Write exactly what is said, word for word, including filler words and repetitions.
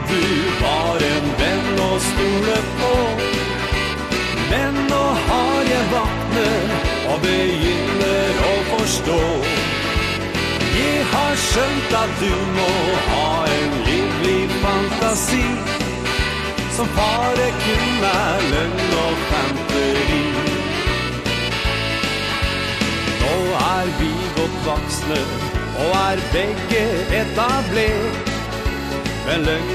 du var en venn å stole på. Men nå har jeg vaknet og begynner å forstå. Jeg har skjønt at du må ha en livlig fantasi, som bare kun er løgn og fanteri. Nå er vi godt voksne og er begge etablert, men løgn